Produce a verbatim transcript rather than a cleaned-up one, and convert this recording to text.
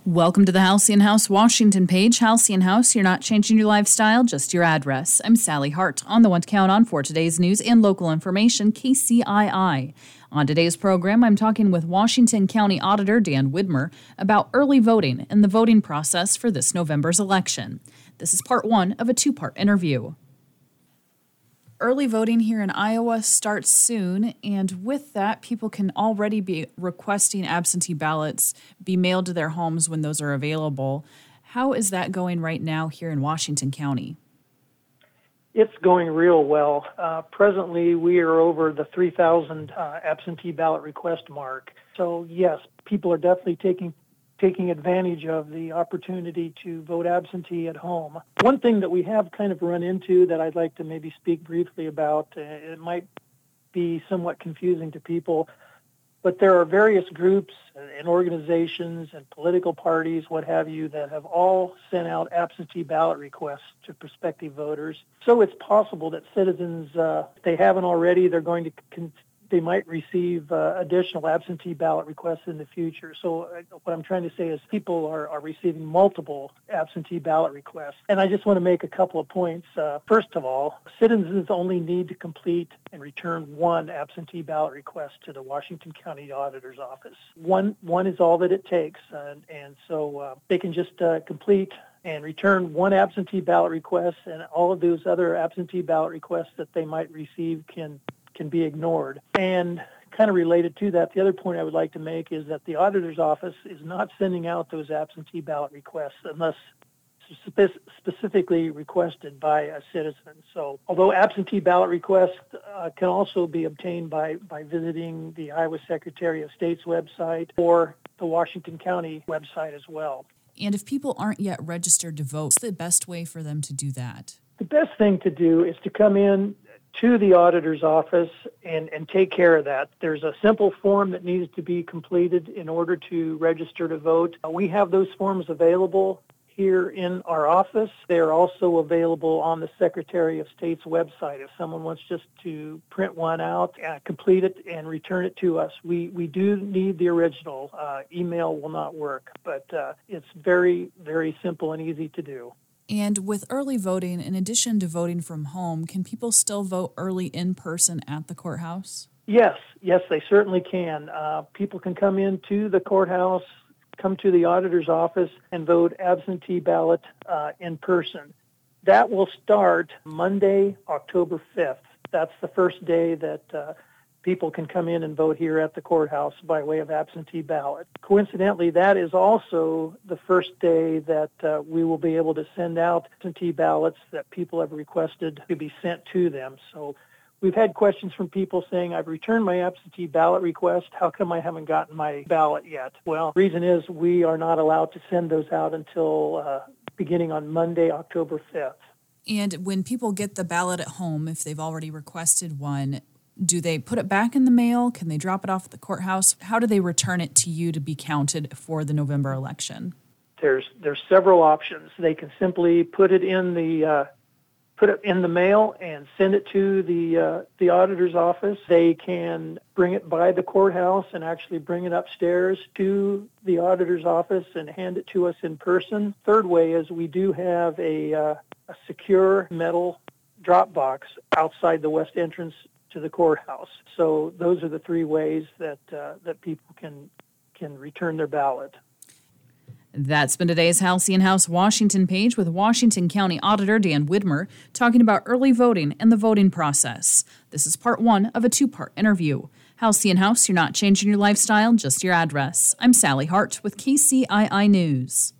Welcome to the Halcyon House Washington page. Halcyon House, you're not changing your lifestyle, just your address. I'm Sally Hart, on the one to count on for today's news and local information, K C I I. On today's program, I'm talking with Washington County Auditor Dan Widmer about early voting and the voting process for this November's election. This is part one of a two-part interview. Early voting here in Iowa starts soon, and with that, people can already be requesting absentee ballots be mailed to their homes when those are available. How is that going right now here in Washington County? It's going real well. Uh, presently, we are over the three thousand uh, absentee ballot request mark. So, yes, people are definitely taking taking advantage of the opportunity to vote absentee at home. One thing that we have kind of run into that I'd like to maybe speak briefly about, uh, it might be somewhat confusing to people, but there are various groups and organizations and political parties, what have you, that have all sent out absentee ballot requests to prospective voters. So it's possible that citizens, uh, if they haven't already, they're going to con- they might receive uh, additional absentee ballot requests in the future. So uh, what I'm trying to say is people are, are receiving multiple absentee ballot requests. And I just want to make a couple of points. Uh, first of all, citizens only need to complete and return one absentee ballot request to the Washington County Auditor's Office. One, one is all that it takes. And, and so uh, they can just uh, complete and return one absentee ballot request, and all of those other absentee ballot requests that they might receive can can be ignored. And kind of related to that, the other point I would like to make is that the auditor's office is not sending out those absentee ballot requests unless spe- specifically requested by a citizen. So although absentee ballot requests uh, can also be obtained by, by visiting the Iowa Secretary of State's website or the Washington County website as well. And if people aren't yet registered to vote, what's the best way for them to do that? The best thing to do is to come in to the auditor's office and, and take care of that. There's a simple form that needs to be completed in order to register to vote. We have those forms available here in our office. They're also available on the Secretary of State's website. If someone wants just to print one out, uh, complete it, and return it to us, we, we do need the original. Uh, email will not work, but uh, it's very, very simple and easy to do. And with early voting, in addition to voting from home, can people still vote early in person at the courthouse? Yes, yes, they certainly can. Uh, people can come into the courthouse, come to the auditor's office, and vote absentee ballot uh, in person. That will start Monday, October fifth. That's the first day that uh, people can come in and vote here at the courthouse by way of absentee ballot. Coincidentally, that is also the first day that uh, we will be able to send out absentee ballots that people have requested to be sent to them. So we've had questions from people saying, I've returned my absentee ballot request. How come I haven't gotten my ballot yet? Well, the reason is we are not allowed to send those out until uh, beginning on Monday, October fifth. And when people get the ballot at home, if they've already requested one, do they put it back in the mail? Can they drop it off at the courthouse? How do they return it to you to be counted for the November election? There's there's several options. They can simply put it in the uh, put it in the mail and send it to the uh, the auditor's office. They can bring it by the courthouse and actually bring it upstairs to the auditor's office and hand it to us in person. Third way is we do have a uh, a secure metal drop box outside the west entrance to the courthouse. So those are the three ways that uh, that people can can return their ballot. That's been today's Halcyon House Washington page with Washington County Auditor Dan Widmer talking about early voting and the voting process. This is part one of a two-part interview. Halcyon House, you're not changing your lifestyle, just your address. I'm Sally Hart with K C I I News.